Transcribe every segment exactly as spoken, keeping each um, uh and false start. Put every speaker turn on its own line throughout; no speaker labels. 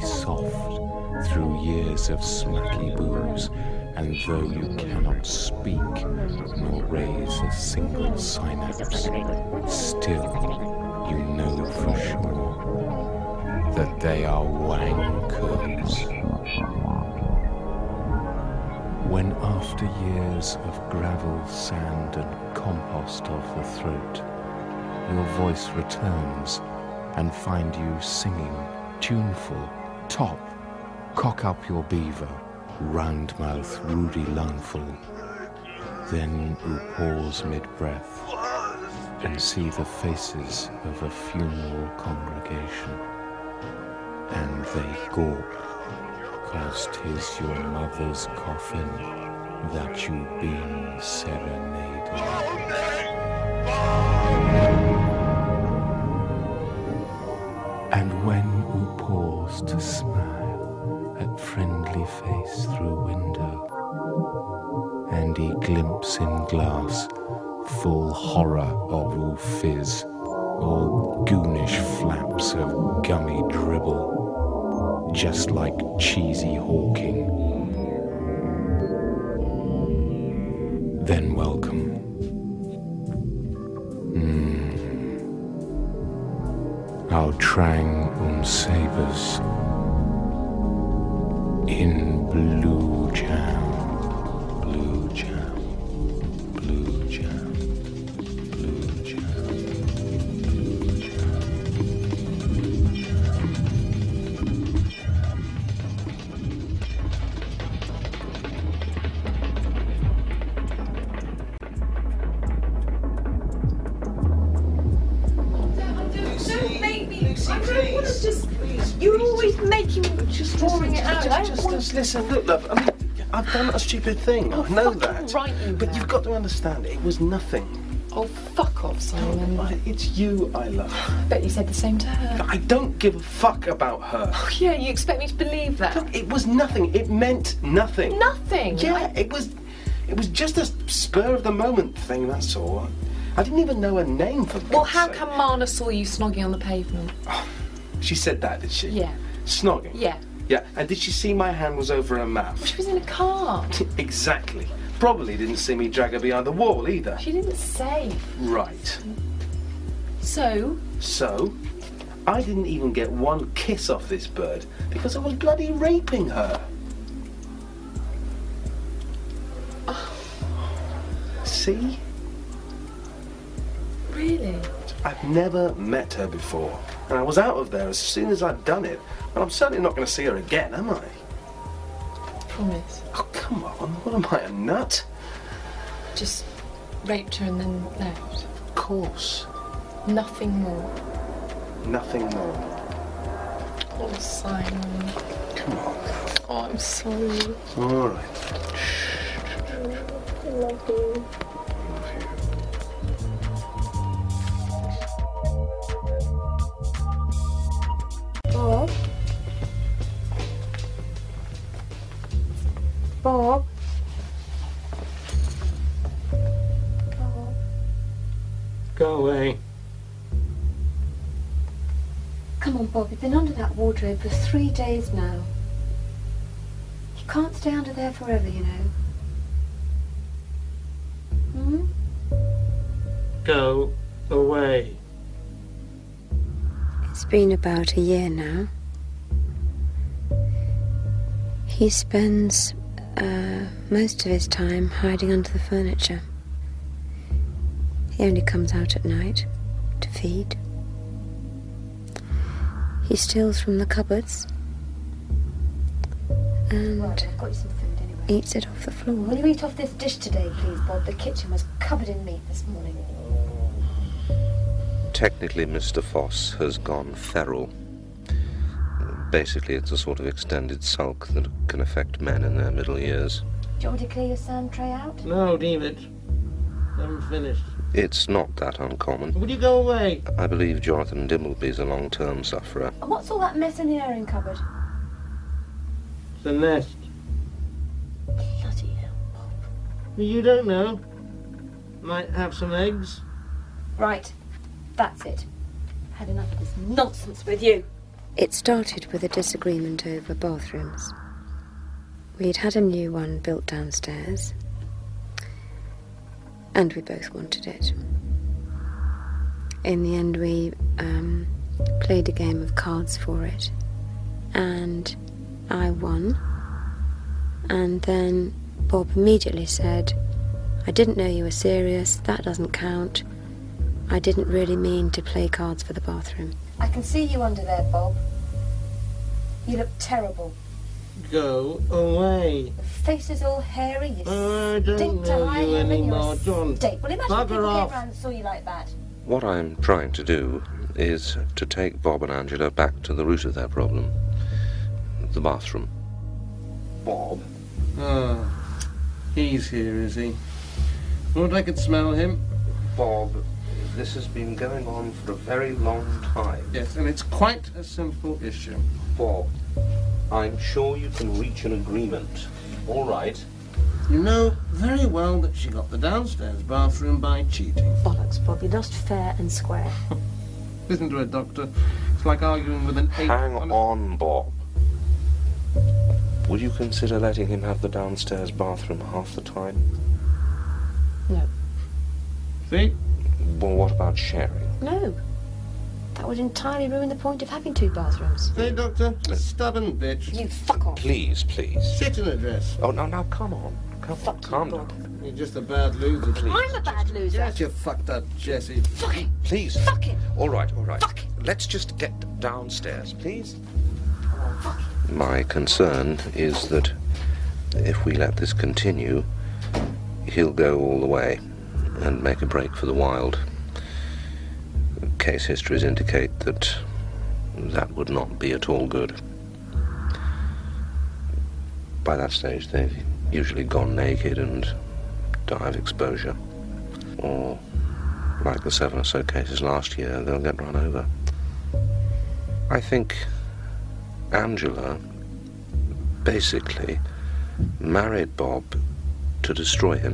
soft through years of smacky booze, and though you cannot speak nor raise a single synapse, still you know for sure that they are wankers. When after years of gravel, sand and compost of the throat, your voice returns and find you singing tuneful, top, cock up your beaver, round mouth, Rudy lungful, then you pause mid-breath and see the faces of a funeral congregation, and they gawp, 'cause 'tis your mother's coffin that you've been serenading. And when you pause to smile at friendly face through window, and he glimpse in glass full horror of all fizz, all goonish flaps of gummy dribble, just like cheesy hawking, then welcome. Mm. Our Trang und Sabers in blue jam, blue jam, blue jam, blue jam, blue jam, blue jam.
Don't make me. I don't want to just. You're always making me just drawing it out. I
Just,
don't want
just listen, look, love. I mean, I've done a stupid thing.
Oh,
I know
fucking
that.
right you
but
have.
you've got to understand, it was nothing.
Oh, fuck off, Simon.
I- It's you I love.
I bet you said the same to her.
I don't give a fuck about her.
Oh, yeah, you expect me to believe that?
Look, it was nothing. It meant nothing.
Nothing.
Yeah,
I-
it was. It was just a spur of the moment thing. That's all. I didn't even know her name for.
Well,
God's
how
sake.
come Marna saw you snogging on the pavement?
She said that, did she?
Yeah.
Snogging.
Yeah.
Yeah. And did she see my hand was over her mouth?
She was in a car.
Exactly. Probably didn't see me drag her behind the wall either.
She didn't say.
Right.
So,
So, I didn't even get one kiss off this bird because I was bloody raping her. See?
really?
I've never met her before, and I was out of there as soon as I'd done it, and I'm certainly not going to see her again, am I?
Promise.
Oh, come on. What am I, a nut?
Just raped her and then left.
Of course.
Nothing more.
Nothing more.
Oh, Simon.
Come on.
Oh, I'm sorry.
All right.
I love you. Bob? Bob? Bob?
Go away.
Come on, Bob, you've been under that wardrobe for three days now. You can't stay under there forever, you know. Hmm?
Go away.
It's been about a year now. He spends uh, most of his time hiding under the furniture. He only comes out at night to feed. He steals from the cupboards and
Right, I've got you some food anyway.
eats it off the floor.
Will you eat off this dish today, please, Bob? The kitchen was covered in meat this morning.
Technically, Mister Foss has gone feral. Basically, it's a sort of extended sulk that can affect men in their middle years.
Do you want me to clear your sand tray out?
No, leave it. I haven't finished.
It's not that uncommon.
Would you go away?
I believe Jonathan Dimbleby's a long-term sufferer.
And what's all that mess in the airing cupboard?
It's a nest.
Bloody hell, Bob.
You don't know. Might have some eggs.
Right, that's it. Had enough of this nonsense with you.
It started with a disagreement over bathrooms. We'd had a new one built downstairs, and we both wanted it. In the end, we um, played a game of cards for it, and I won. And then Bob immediately said, "I didn't know you were serious, that doesn't count. I didn't really mean to play cards for the bathroom."
I can see you under there, Bob. You look terrible.
Go away.
Your face is all hairy, you
I don't
stink to
know
high
you
heaven, you're
anymore,
a
John.
stink. Well, imagine
Bugger
if people
off.
came round and saw you like that.
What I'm trying to do is to take Bob and Angela back to the root of their problem. The bathroom.
Bob? Ah, he's here, is he? Thought I could smell him.
Bob, this has been going on for a very long time.
Yes, and it's quite a simple issue.
Bob, I'm sure you can reach an agreement. All right.
You know very well that she got the downstairs bathroom by cheating.
Bollocks, Bob. You lost fair and square.
Listen to it, Doctor. It's like arguing with an ape.
Hang
on, a...
on, Bob. Would you consider letting him have the downstairs bathroom half the time?
No.
See?
Well, what about sharing?
No. That would entirely ruin the point of having two bathrooms.
See, Doctor? A stubborn bitch.
You fuck off.
Please, please.
Sit in a dress.
Oh, no, now, come on. Come
Fuck
on,
you,
calm
Bob.
down.
You're just a bad loser.
Please.
I'm a bad loser.
Yes, you fucked up, Jessie.
Fuck it.
Please.
Fuck it.
All right, all right.
Fuck it.
Let's just get downstairs, please.
Fuck it.
My concern is that if we let this continue, he'll go all the way and make a break for the wild. Case histories indicate that that would not be at all good. By that stage, they've usually gone naked and die of exposure. Or, like the seven or so cases last year, they'll get run over. I think Angela basically married Bob to destroy him.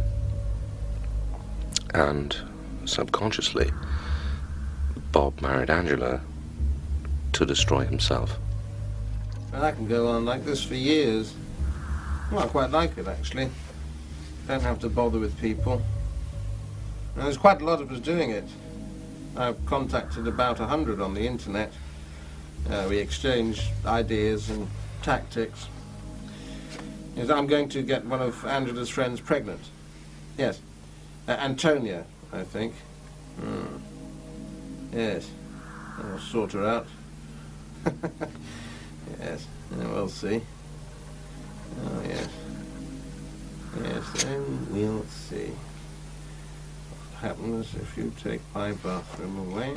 And subconsciously, Bob married Angela to destroy himself.
And I can go on like this for years. Well, I quite like it, actually. Don't have to bother with people. And there's quite a lot of us doing it. I've contacted about a hundred on the internet. Uh, we exchange ideas and tactics. Yes, I'm going to get one of Angela's friends pregnant. Yes. Uh, Antonia, I think. Hmm. Yes. I'll sort her out. Yes. Yeah, we'll see. Oh, yes. Yes, then we'll see. What happens if you take my bathroom away?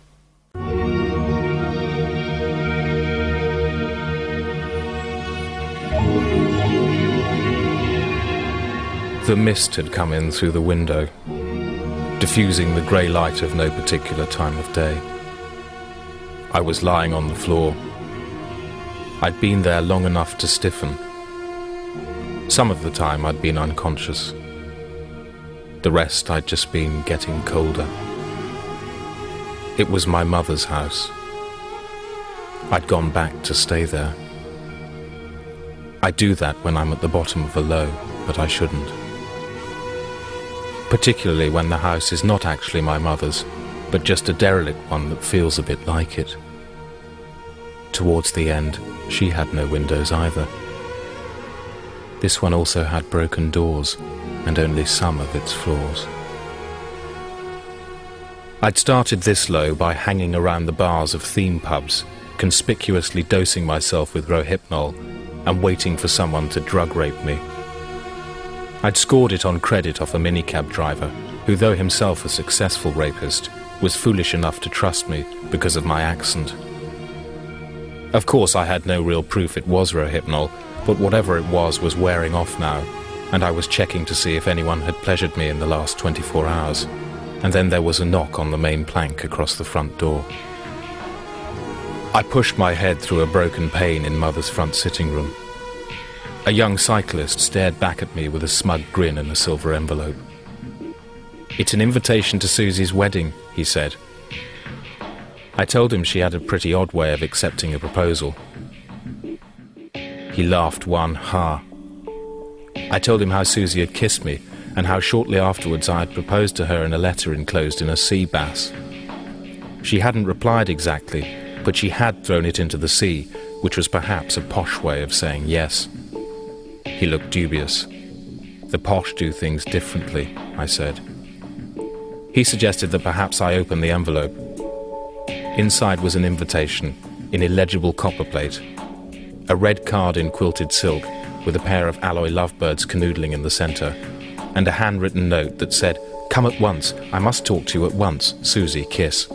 The mist had come in through the window, diffusing the grey light of no particular time of day. I was lying on the floor. I'd been there long enough to stiffen. Some of the time I'd been unconscious. The rest I'd just been getting colder. It was my mother's house. I'd gone back to stay there. I do that when I'm at the bottom of a low, but I shouldn't. Particularly when the house is not actually my mother's, but just a derelict one that feels a bit like it. Towards the end, she had no windows either. This one also had broken doors, and only some of its floors. I'd started this low by hanging around the bars of theme pubs, conspicuously dosing myself with Rohypnol and waiting for someone to drug rape me. I'd scored it on credit off a minicab driver, who, though himself a successful rapist, was foolish enough to trust me because of my accent. Of course, I had no real proof it was Rohypnol, but whatever it was was wearing off now, and I was checking to see if anyone had pleasured me in the last twenty-four hours, and then there was a knock on the main plank across the front door. I pushed my head through a broken pane in Mother's front sitting room. A young cyclist stared back at me with a smug grin and a silver envelope. "It's an invitation to Susie's wedding," he said. I told him she had a pretty odd way of accepting a proposal. He laughed one ha. I told him how Susie had kissed me, and how shortly afterwards I had proposed to her in a letter enclosed in a sea bass. She hadn't replied exactly, but she had thrown it into the sea, which was perhaps a posh way of saying yes. He looked dubious. The posh do things differently, I said. He suggested that perhaps I open the envelope. Inside was an invitation, in illegible copperplate, a red card in quilted silk with a pair of alloy lovebirds canoodling in the centre, and a handwritten note that said, "Come at once, I must talk to you at once, Susie, kiss."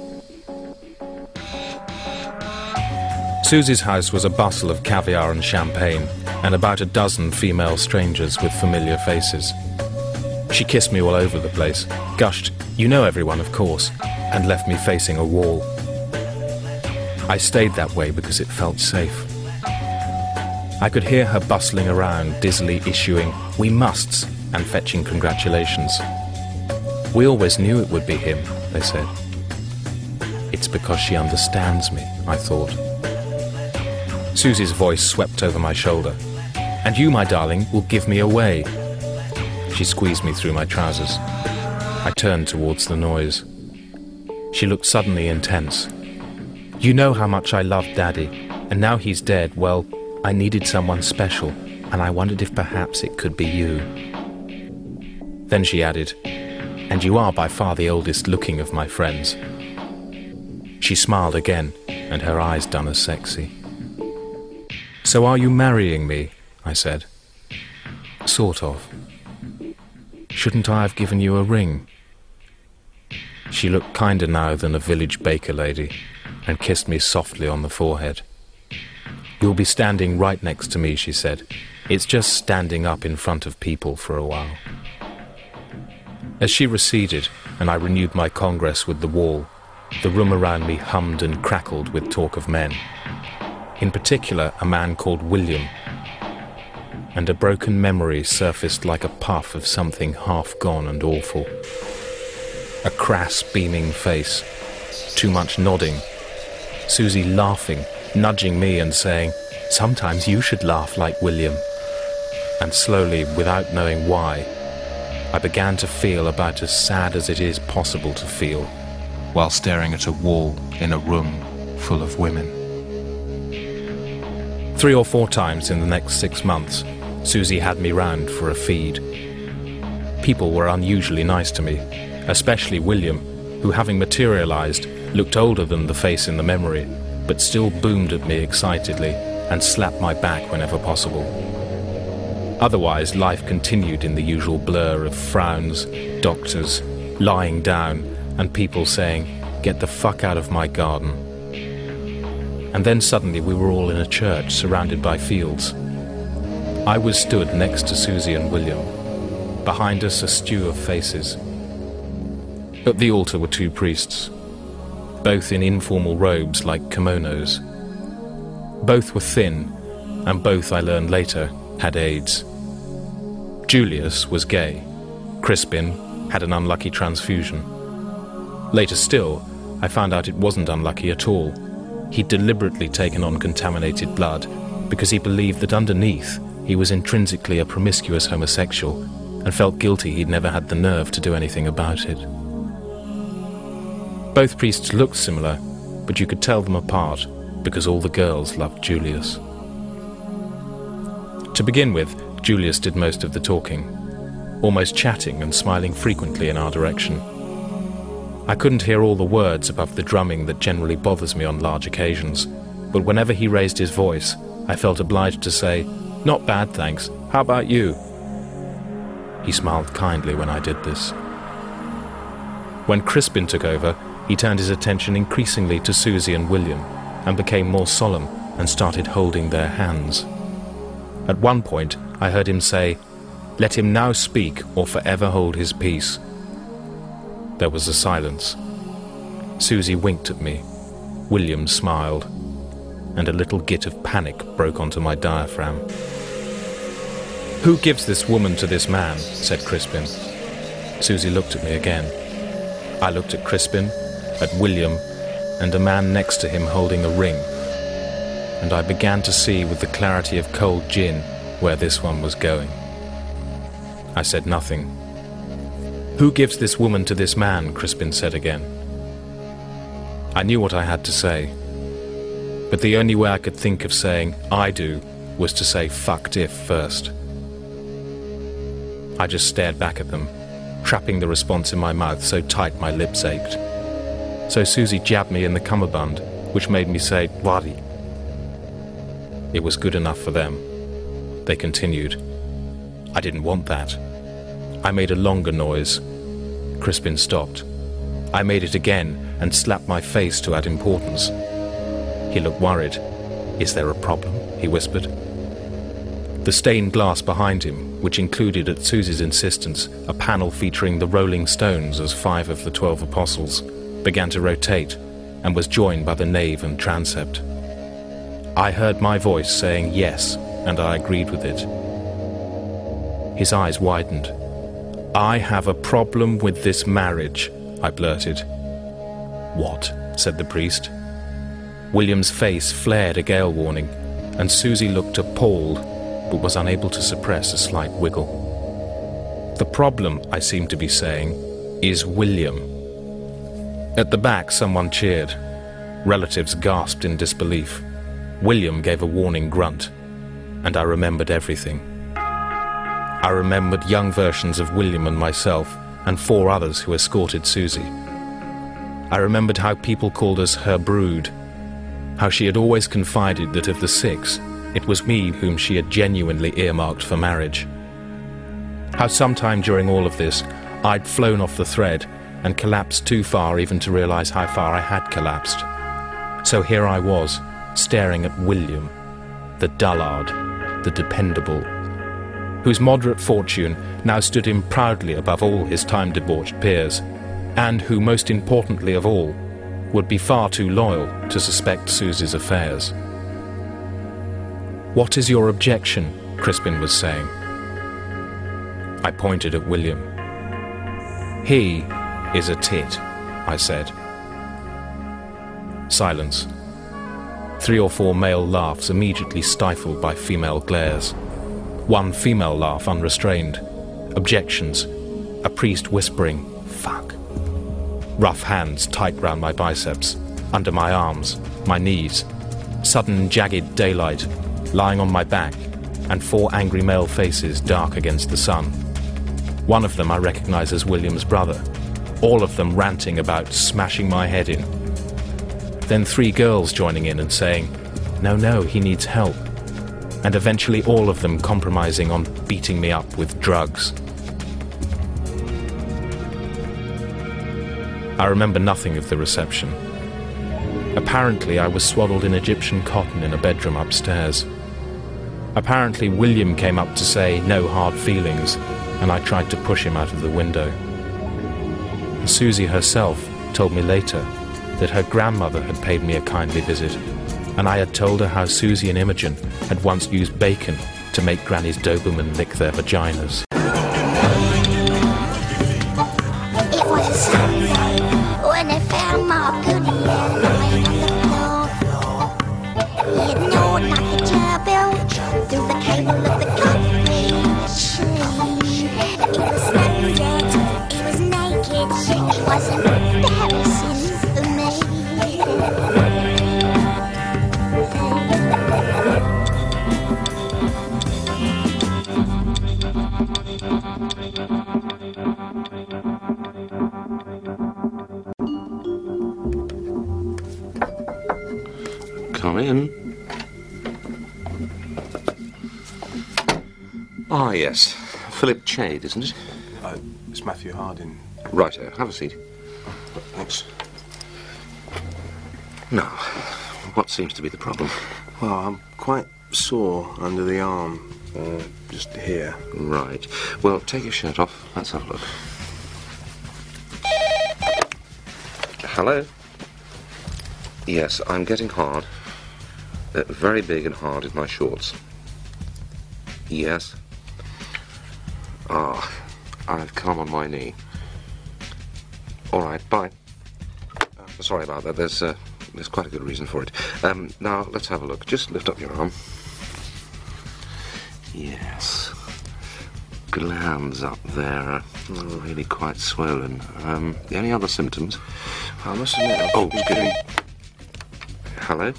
Susie's house was a bustle of caviar and champagne, and about a dozen female strangers with familiar faces. She kissed me all over the place, gushed, "You know everyone, of course," and left me facing a wall. I stayed that way because it felt safe. I could hear her bustling around, dizzily issuing "we musts" and fetching congratulations. "We always knew it would be him," they said. It's because she understands me, I thought. Susie's voice swept over my shoulder. "And you, my darling, will give me away." She squeezed me through my trousers. I turned towards the noise. She looked suddenly intense. "You know how much I loved Daddy, and now he's dead, well, I needed someone special, and I wondered if perhaps it could be you." Then she added, "And you are by far the oldest looking of my friends." She smiled again, and her eyes done as sexy. "So are you marrying me?" I said. "Sort of." "Shouldn't I have given you a ring?" She looked kinder now than a village baker lady, and kissed me softly on the forehead. "You'll be standing right next to me," she said. "It's just standing up in front of people for a while." As she receded, and I renewed my congress with the wall, the room around me hummed and crackled with talk of men. In particular, a man called William. And a broken memory surfaced like a puff of something half gone and awful. A crass, beaming face. Too much nodding. Susie laughing, nudging me and saying, "Sometimes you should laugh like William." And slowly, without knowing why, I began to feel about as sad as it is possible to feel while staring at a wall in a room full of women. Three or four times in the next six months, Susie had me round for a feed. People were unusually nice to me, especially William, who, having materialized, looked older than the face in the memory, but still boomed at me excitedly and slapped my back whenever possible. Otherwise, life continued in the usual blur of frowns, doctors, lying down, and people saying, "Get the fuck out of my garden." And then suddenly we were all in a church surrounded by fields. I was stood next to Susie and William. Behind us a stew of faces. At the altar were two priests, both in informal robes like kimonos. Both were thin, and both, I learned later, had AIDS. Julius was gay. Crispin had an unlucky transfusion. Later still, I found out it wasn't unlucky at all. He'd deliberately taken on contaminated blood because he believed that underneath he was intrinsically a promiscuous homosexual and felt guilty he'd never had the nerve to do anything about it. Both priests looked similar, but you could tell them apart because all the girls loved Julius. To begin with, Julius did most of the talking, almost chatting and smiling frequently in our direction. I couldn't hear all the words above the drumming that generally bothers me on large occasions, but whenever he raised his voice, I felt obliged to say, "Not bad, thanks. How about you?" He smiled kindly when I did this. When Crispin took over, he turned his attention increasingly to Susie and William and became more solemn and started holding their hands. At one point, I heard him say, "Let him now speak or forever hold his peace." There was a silence. Susie winked at me. William smiled, and a little git of panic broke onto my diaphragm. "Who gives this woman to this man?" said Crispin. Susie looked at me again. I looked at Crispin, at William, and a man next to him holding a ring, and I began to see with the clarity of cold gin where this one was going. I said nothing. "Who gives this woman to this man?" Crispin said again. I knew what I had to say, but the only way I could think of saying "I do" was to say "fucked if" first. I just stared back at them, trapping the response in my mouth so tight my lips ached. So Susie jabbed me in the cummerbund, which made me say "Bloody." It was good enough for them. They continued. I didn't want that. I made a longer noise. Crispin stopped. I made it again and slapped my face to add importance. He looked worried. "Is there a problem?" he whispered. The stained glass behind him, which included, at Susie's insistence, a panel featuring the Rolling Stones as five of the twelve apostles, began to rotate and was joined by the nave and transept. I heard my voice saying yes, and I agreed with it. His eyes widened. "I have a problem with this marriage," I blurted. "What?" said the priest. William's face flared a gale warning, and Susie looked appalled, but was unable to suppress a slight wiggle. "The problem, I seem to be saying, is William." At the back, someone cheered. Relatives gasped in disbelief. William gave a warning grunt, and I remembered everything. I remembered young versions of William and myself, and four others who escorted Susie. I remembered how people called us her brood, how she had always confided that of the six, it was me whom she had genuinely earmarked for marriage. How sometime during all of this, I'd flown off the thread and collapsed too far even to realize how far I had collapsed. So here I was, staring at William, the dullard, the dependable, whose moderate fortune now stood him proudly above all his time-debauched peers, and who, most importantly of all, would be far too loyal to suspect Susie's affairs. "What is your objection?" Crispin was saying. I pointed at William. "He is a tit," I said. Silence. Three or four male laughs immediately stifled by female glares. One female laugh unrestrained. Objections. A priest whispering, "Fuck." Rough hands tight round my biceps, under my arms, my knees. Sudden jagged daylight, lying on my back, and four angry male faces dark against the sun. One of them I recognize as William's brother, all of them ranting about smashing my head in. Then three girls joining in and saying, "No, no, he needs help." And eventually all of them compromising on beating me up with drugs. I remember nothing of the reception. Apparently I was swaddled in Egyptian cotton in a bedroom upstairs. Apparently William came up to say no hard feelings, and I tried to push him out of the window. Susie herself told me later that her grandmother had paid me a kindly visit, and I had told her how Susie and Imogen had once used bacon to make Granny's Doberman lick their vaginas.
It was a Sunday when they found Mark Goody lying on the floor. He had gnawed like a gerbil through the cable of the coffee machine. He was naked, he was naked, it was embarrassing for me.
Come in. Ah, yes. Philip Chade, isn't it?
Uh, it's Matthew Harding.
Righto. Have a seat.
Thanks.
Now, what seems to be the problem?
Well, I'm quite sore under the arm. Uh, just here.
Right. Well, take your shirt off. Let's have a look. Hello? Yes, I'm getting hard. Uh, very big and hard in my shorts. Yes. Ah, I've come on my knee. All right, bye. Uh, sorry about that. There's uh, there's quite a good reason for it. Um, now, let's have a look. Just lift up your arm. Yes. Glands up there are really quite swollen. Um, any other symptoms?
I must admit, I've
Oh,
been
excuse me.
feeling-
Hello?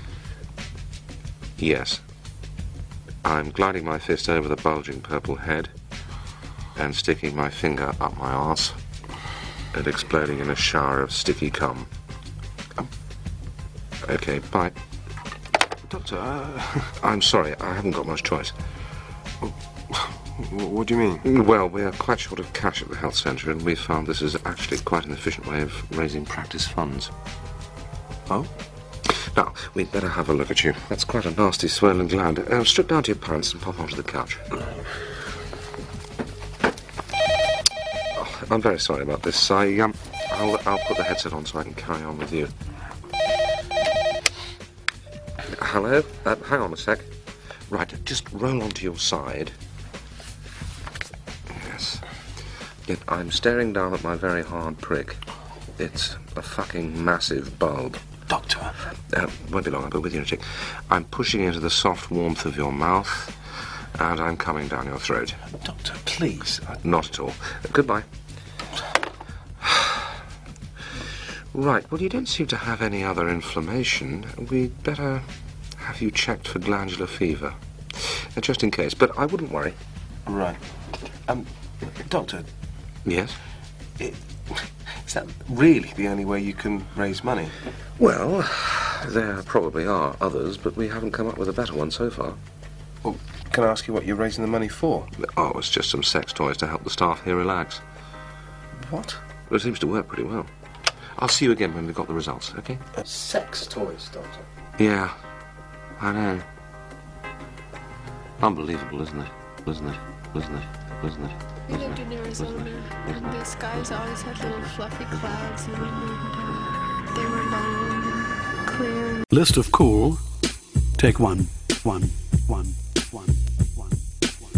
Yes. I'm gliding my fist over the bulging purple head and sticking my finger up my arse and exploding in a shower of sticky cum.
Um,
Okay, bye.
Doctor, uh,
I'm sorry, I haven't got much choice.
what do you mean?
Well, we are quite short of cash at the health centre, and we found this is actually quite an efficient way of raising practice funds.
Oh?
Now, we'd better have a look at you. That's quite a nasty swollen gland. Uh, strip down to your pants and pop onto the couch. Oh, I'm very sorry about this. I, um, I'll, I'll put the headset on so I can carry on with you. Hello? Uh, hang on a sec. Right, just roll onto your side. Yes. Yet I'm staring down at my very hard prick. It's a fucking massive bulb.
Doctor.
Uh, won't be long, I'll be with you in a tick. I'm pushing into the soft warmth of your mouth, and I'm coming down your throat.
Doctor, please. I...
Not at all. Uh, goodbye. Right, well, you don't seem to have any other inflammation. We'd better have you checked for glandular fever. Uh, just in case, but I wouldn't worry.
Right. Um, Doctor,
Yes?
it, is that really the only way you can raise money?
Well, there probably are others, but we haven't come up with a better one so far.
Well, can I ask you what you're raising the money for?
Oh, it's just some sex toys to help the staff here relax.
What?
It seems to work pretty well. I'll see you again when we've got the results, okay?
Uh, sex toys, Doctor.
Yeah, I know. Unbelievable, isn't it? Isn't it? Isn't it? Isn't it?
We lived in Arizona, and the skies always had little fluffy clouds in them, and uh, they were long and clear.
List of cool. Take one. One. One. One. One. One.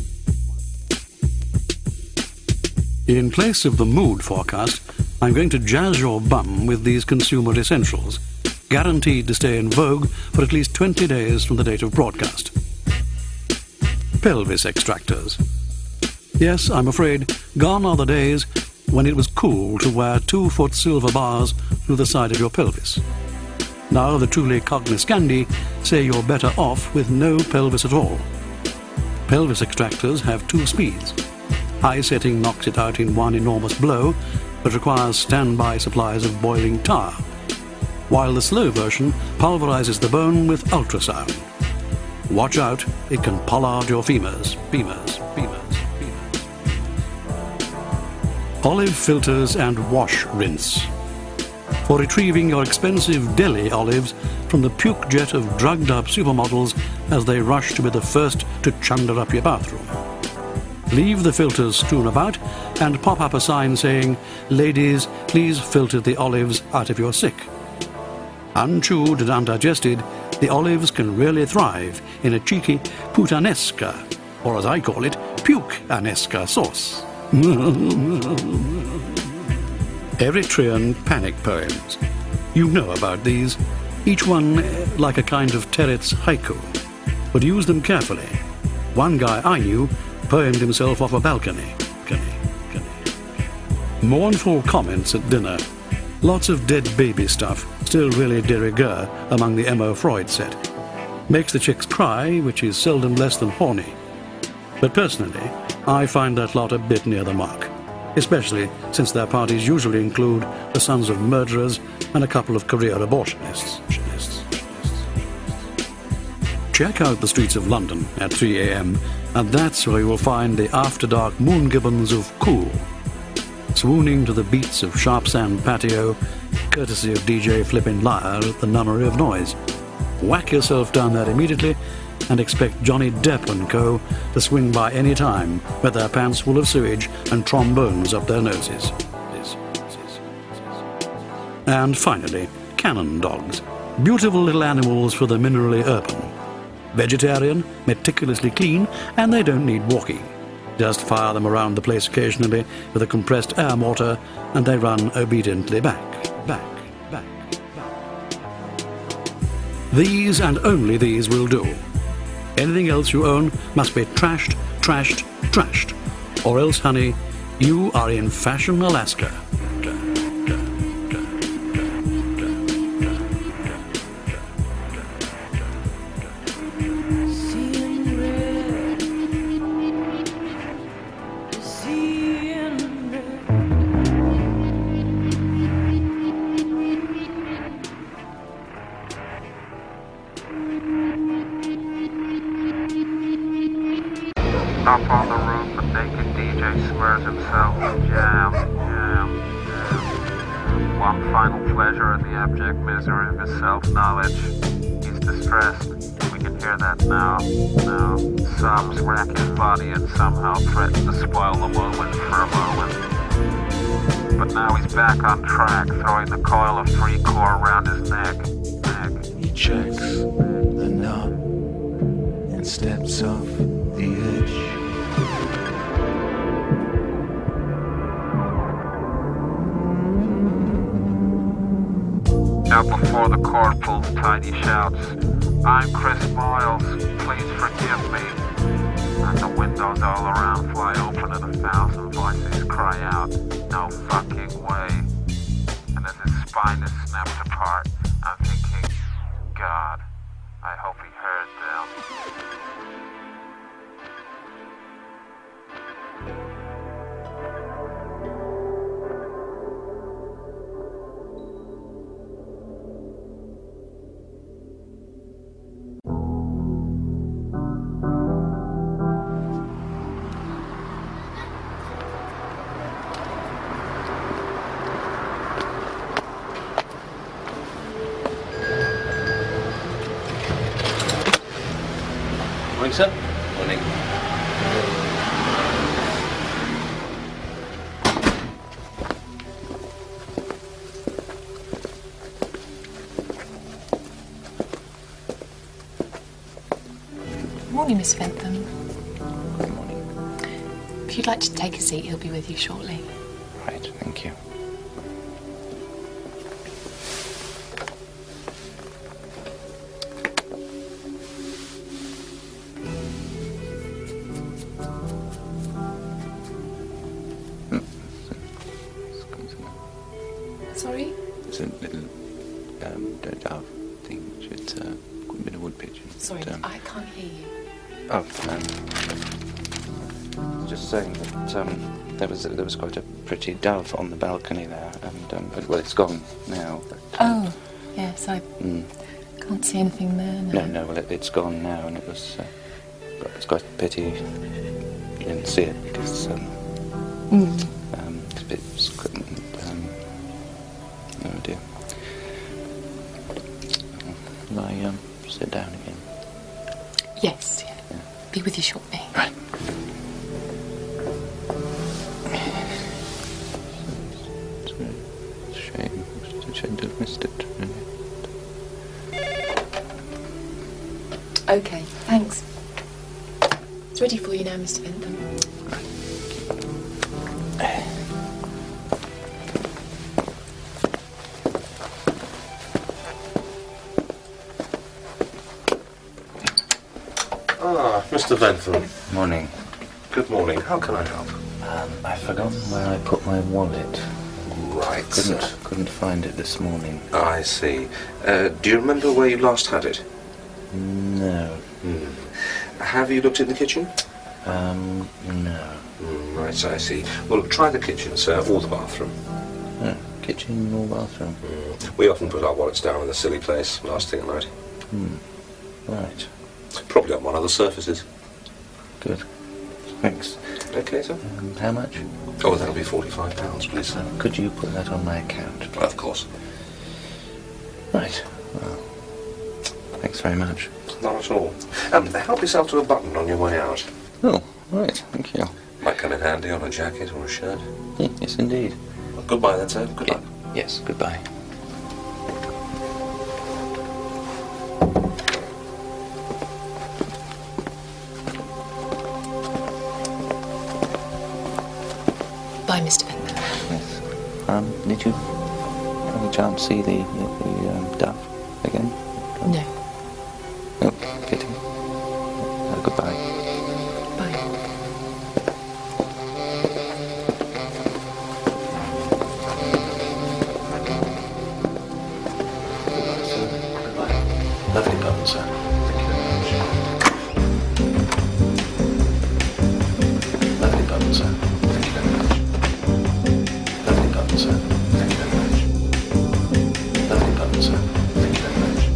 In place of the mood forecast, I'm going to jazz your bum with these consumer essentials, guaranteed to stay in vogue for at least twenty days from the date of broadcast. Pelvis extractors. Yes, I'm afraid, gone are the days when it was cool to wear two-foot silver bars through the side of your pelvis. Now the truly cognoscandi say you're better off with no pelvis at all. Pelvis extractors have two speeds. High setting knocks it out in one enormous blow, but requires standby supplies of boiling tar, while the slow version pulverizes the bone with ultrasound. Watch out, it can pollard your femurs, femurs, femurs. Olive filters and wash rinse. For retrieving your expensive deli olives from the puke jet of drugged-up supermodels as they rush to be the first to chunder up your bathroom. Leave the filters strewn about and pop up a sign saying, "Ladies, please filter the olives out of your sick." Unchewed and undigested, the olives can really thrive in a cheeky putanesca, or as I call it, puke-anesca sauce. Eritrean panic poems. You know about these, each one like a kind of Terrett's haiku. But use them carefully. One guy I knew poemed himself off a balcony. Mournful comments at dinner. Lots of dead baby stuff, still really de rigueur among the Emma Freud set. Makes the chicks cry, which is seldom less than horny. But personally, I find that lot a bit near the mark, especially since their parties usually include the sons of murderers and a couple of career abortionists. Check out the streets of London at three a m, and that's where you will find the after-dark moon gibbons of cool, swooning to the beats of Sharp Sand Patio, courtesy of D J Flippin' Liar at the Nunnery of Noise. Whack yourself down there immediately and expect Johnny Depp and co. to swing by any time with their pants full of sewage and trombones up their noses. And finally, cannon dogs. Beautiful little animals for the minerally urban. Vegetarian, meticulously clean, and they don't need walking. Just fire them around the place occasionally with a compressed air mortar, and they run obediently back, back, back, back. These and only these will do. Anything else you own must be trashed, trashed, trashed. Or else, honey, you are in Fashion Alaska.
Up on the roof, a naked D J slurs himself. Jam, jam, jam. One final pleasure in the abject misery of his self-knowledge. He's distressed. We can hear that now. Now, sobs rack his body and somehow threaten to spoil the moment for a moment. But now he's back on track, throwing the coil of three core around his neck. Neck.
He checks the knob and steps off the edge.
Out before the cord pulls tight, he shouts, "I'm Chris Miles, please forgive me." And the windows all around fly open and a thousand voices cry out, "No fucking way." And as his spine is snapped apart, I'm thinking, God, I hope he heard them.
Morning, sir.
Morning.
Morning, Miss Fentham.
Good morning.
If you'd like to take a seat, he'll be with you shortly.
Right, thank you.
Sorry?
It's a little um, dove thing. It's uh, could have been a wood pigeon.
Sorry,
but, um,
I can't hear you.
Oh, um, just saying that um, there was there was quite a pretty dove on the balcony there, and um, well, it's gone now. But, um,
Oh, yes, I
mm,
can't see anything there now.
no, no, well, it, it's gone now, and it was. Uh, it's quite a pity you didn't see it because um,
Mm.
um, it's a bit. Um, oh dear. Will I um, sit down again?
Yes, yeah.
Yeah.
Be with you shortly.
Right. It's a shame. It's a shame to have missed it. Really.
Okay, thanks. It's ready for you now, Mister Fentham.
Ah, Mister Bentham.
Morning.
Good morning. How can I help?
Um, I've forgotten where I put my wallet.
Right.
Couldn't
sir.
couldn't find it this morning.
I see. Uh, do you remember where you last had it?
No.
Hmm. Have you looked in the kitchen?
Um, no.
Mm, right, I see. Well, try the kitchen, sir, or the bathroom.
Oh, kitchen or bathroom?
Mm. We often put our wallets down in the silly place last thing at night.
Hmm. Right.
Probably on one of the surfaces.
Good. Thanks.
Okay, sir.
Um, how much?
Oh, that'll be forty-five pounds, please, sir.
Could you put that on my account?
Of course.
Right. Well, thanks very much.
Not at all. Um, help yourself to a button on your way out.
Oh, right. Thank you.
Might come in handy on a jacket or a shirt.
Mm, yes, indeed.
Well, goodbye then, sir. Good
Yeah.
luck.
Yes, goodbye.
Bye, Mister Fentham.
Yes. Um, did you, by any chance, see the, the um, dove again?
No.
Goodbye.
Lovely button, sir. Thank you very much. Lovely button, sir. Thank you very much. Lovely button, sir. Thank you very much. Lovely button, sir. Thank you very much.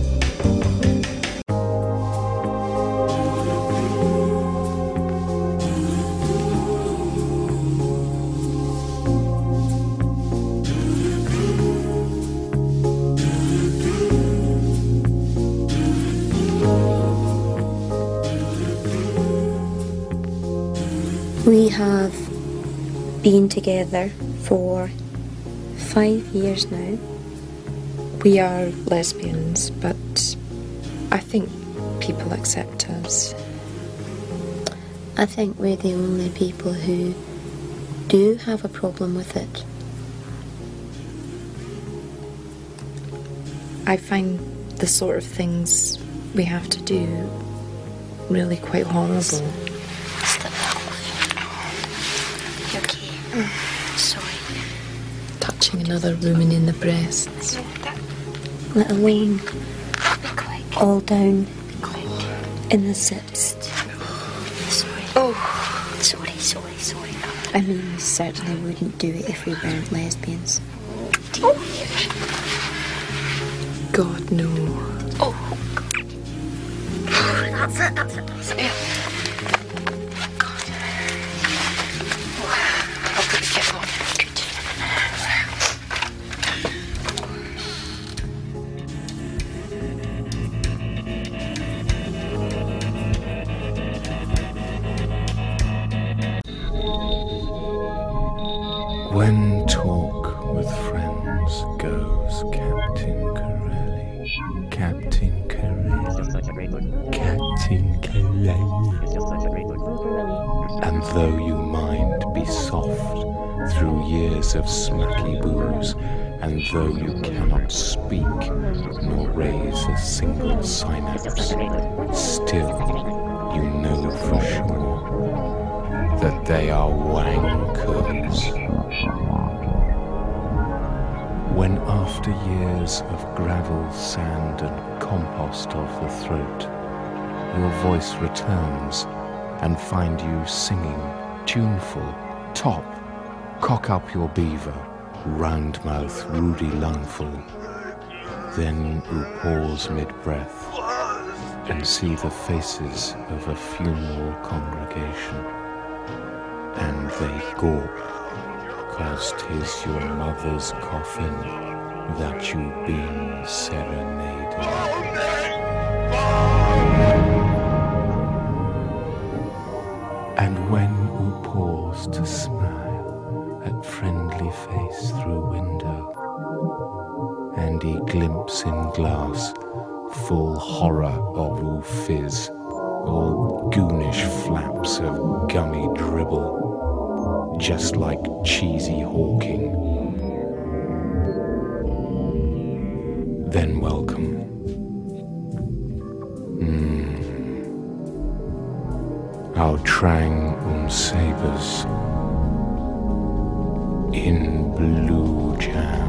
We have been together for five years now.
We are lesbians, but I think people accept us.
I think we're the only people who do have a problem with it.
I find the sort of things we have to do really quite horrible.
Sorry.
Touching another woman in the breasts.
Let alone all down in the zips. Sorry.
Oh.
Sorry, sorry, sorry. I mean, we certainly wouldn't do it if we weren't lesbians.
God, no.
Oh. That's it, that's it, that's it. Yeah.
When talk with friends goes Captain Corelli, Captain Corelli, Captain Corelli. And though you mind be soft through years of smacky booze, and though you cannot speak nor raise a single synapse, still you know for sure that they are wankers. When after years of gravel, sand and compost of the throat, your voice returns and find you singing tuneful, top, cock up your beaver, round mouth, Rudy lungful, then you pause mid-breath and see the faces of a funeral congregation, and they gawp, 'cause 'tis your mother's coffin that you've been serenading. And when you pause to smile at friendly face through window, and he glimpse in glass full horror of all fizz, all goonish flaps of gummy dribble, just like cheesy hawking, then welcome. Mm. Our Trang und Sabers in blue jam.